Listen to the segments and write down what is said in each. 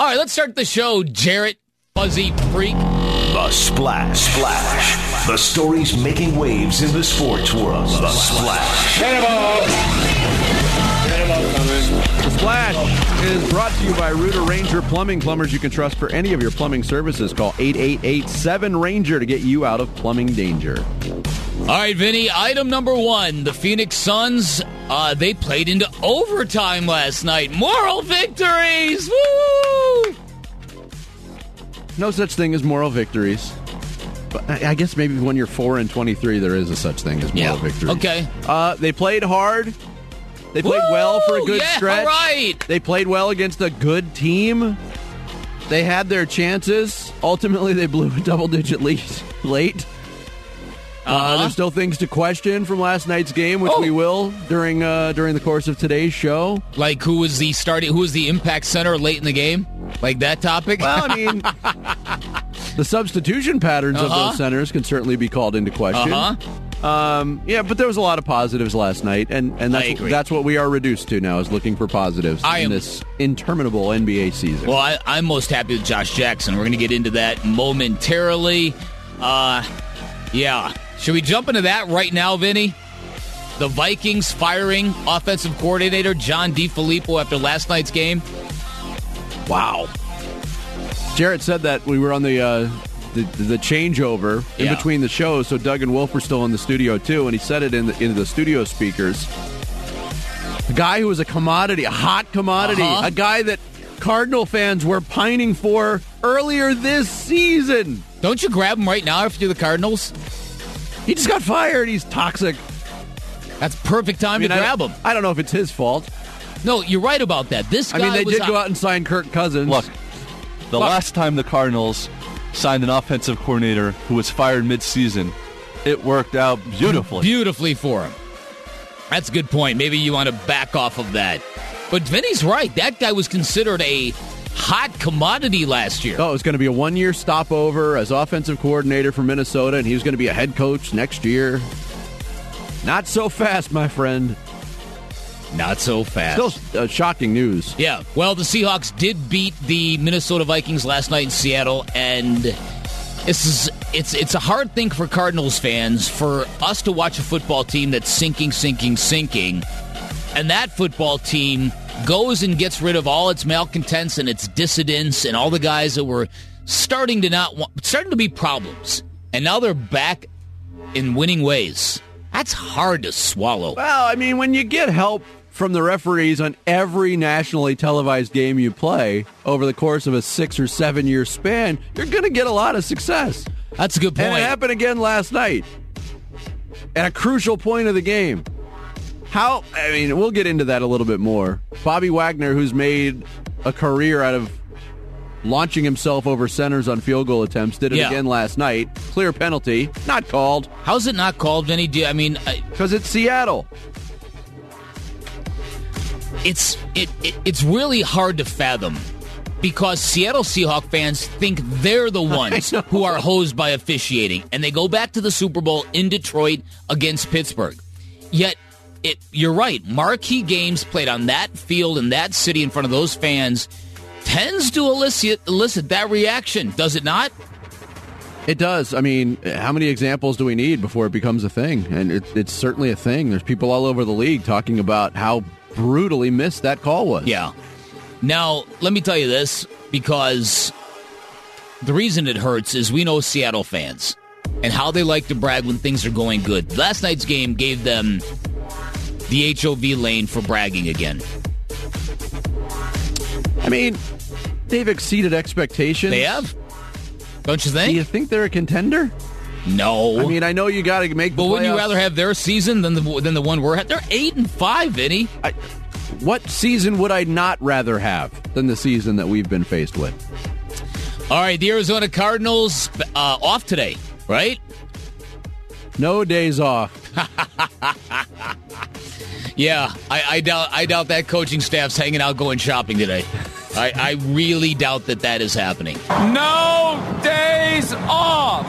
All right, let's start the show, Jarrett Fuzzy Freak. The Splash. The stories making waves in the sports world. The Splash. The Splash is brought to you by Rooter Ranger Plumbing. Plumbers you can trust for any of your plumbing services. Call 888-7RANGER to get you out of plumbing danger. All right, Vinny, item number one. The Phoenix Suns, they played into overtime last night. Moral victories! Woo! No such thing as moral victories. But I guess maybe when you're 4-23, there is a such thing as moral victories. Okay. They played hard. They played well for a good stretch. All right. They played well against a good team. They had their chances. Ultimately, they blew a double-digit lead late. There's still things to question from last night's game, which we will during the course of today's show. Like who was the impact center late in the game? Like that topic? Well, I mean, the substitution patterns of those centers can certainly be called into question. Yeah, but there was a lot of positives last night, and that's what we are reduced to now, is looking for positives in this interminable NBA season. Well, I'm most happy with Josh Jackson. We're going to get into that momentarily. Yeah. Should we jump into that right now, Vinny? The Vikings firing offensive coordinator John DeFilippo after last night's game. Wow. Jarrett said that we were on the changeover in between the shows, so Doug and Wolf were still in the studio too, and he said it into the studio speakers. A guy who was a commodity, a hot commodity, a guy that Cardinal fans were pining for earlier this season. Don't you grab him right now after the Cardinals? He just got fired. He's toxic. That's perfect time to grab him. I don't know if it's his fault. No, you're right about that. This guy they did go out and sign Kirk Cousins. Look, the last time the Cardinals signed an offensive coordinator who was fired mid-season, it worked out beautifully. Beautifully for him. That's a good point. Maybe you want to back off of that. But Vinny's right. That guy was considered a hot commodity last year. Oh, it was going to be a one-year stopover as offensive coordinator for Minnesota, and he was going to be a head coach next year. Not so fast, my friend. Not so fast. Still shocking news. Yeah. Well, the Seahawks did beat the Minnesota Vikings last night in Seattle, and it's a hard thing for Cardinals fans, for us to watch a football team that's sinking, and that football team goes and gets rid of all its malcontents and its dissidents and all the guys that were starting to be problems, and now they're back in winning ways. That's hard to swallow. Well, I mean, when you get help from the referees on every nationally televised game you play over the course of a 6 or 7 year span, you're going to get a lot of success. That's a good point. And it happened again last night at a crucial point of the game. We'll get into that a little bit more. Bobby Wagner, who's made a career out of launching himself over centers on field goal attempts, did it again last night. Clear penalty, not called. How's it not called, Vinny? Because it's Seattle. It's really hard to fathom, because Seattle Seahawks fans think they're the ones who are hosed by officiating, and they go back to the Super Bowl in Detroit against Pittsburgh. Yet, you're right, marquee games played on that field in that city in front of those fans tends to elicit that reaction, does it not? It does. I mean, how many examples do we need before it becomes a thing? And it's certainly a thing. There's people all over the league talking about how brutally missed that call was. Yeah. Now, let me tell you this, because the reason it hurts is we know Seattle fans and how they like to brag when things are going good. Last night's game gave them the HOV lane for bragging again. I mean, they've exceeded expectations. They have? Don't you think? Do you think they're a contender? No. I mean, I know you got to make the playoffs. Wouldn't you rather have their season than the one we're at? They're 8-5, Vinny. What season would I not rather have than the season that we've been faced with? All right, the Arizona Cardinals off today, right? No days off. Yeah, I doubt that coaching staff's hanging out going shopping today. I really doubt that is happening. No days off.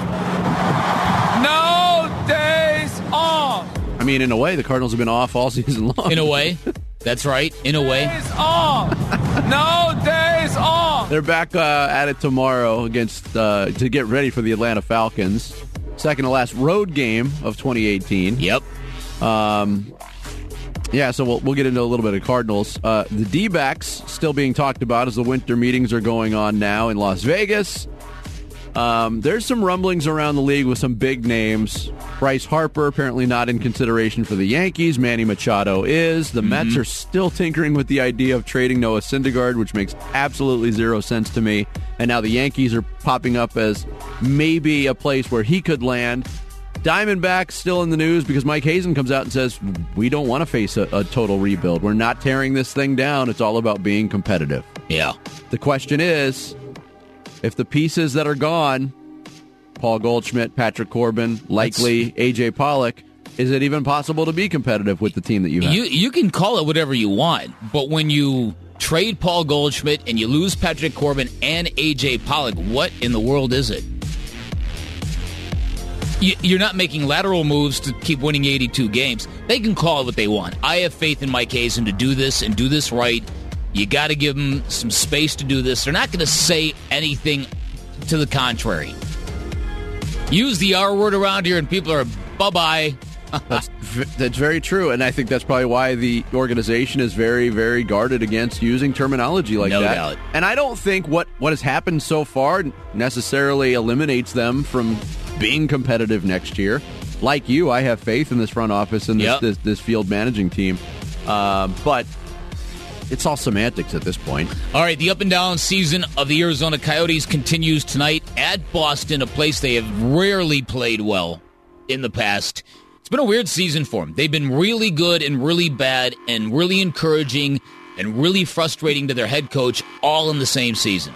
No days off. I mean, in a way, the Cardinals have been off all season long. In a way. That's right. In a way. Days off. No days off. They're back at it tomorrow against to get ready for the Atlanta Falcons. Second to last road game of 2018. Yep. Yeah, so we'll get into a little bit of Cardinals. The D-backs still being talked about as the winter meetings are going on now in Las Vegas. There's some rumblings around the league with some big names. Bryce Harper apparently not in consideration for the Yankees. Manny Machado is. The Mets are still tinkering with the idea of trading Noah Syndergaard, which makes absolutely zero sense to me. And now the Yankees are popping up as maybe a place where he could land. Diamondbacks still in the news because Mike Hazen comes out and says, we don't want to face a total rebuild. We're not tearing this thing down. It's all about being competitive. Yeah. The question is, if the pieces that are gone, Paul Goldschmidt, Patrick Corbin, likely A.J. Pollock, is it even possible to be competitive with the team that you have? You can call it whatever you want, but when you trade Paul Goldschmidt and you lose Patrick Corbin and A.J. Pollock, what in the world is it? You're not making lateral moves to keep winning 82 games. They can call it what they want. I have faith in Mike Hazen to do this and do this right. You got to give them some space to do this. They're not going to say anything to the contrary. Use the R word around here and people are bye-bye. That's very true, and I think that's probably why the organization is very, very guarded against using terminology like that. No doubt. And I don't think what has happened so far necessarily eliminates them from being competitive next year. Like you, I have faith in this front office and this field managing team. But it's all semantics at this point. All right, the up-and-down season of the Arizona Coyotes continues tonight at Boston, a place they have rarely played well in the past. It's been a weird season for them. They've been really good and really bad and really encouraging and really frustrating to their head coach all in the same season.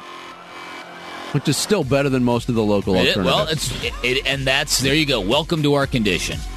Which is still better than most of the local alternatives. Well, and that's, there you go. Welcome to our condition.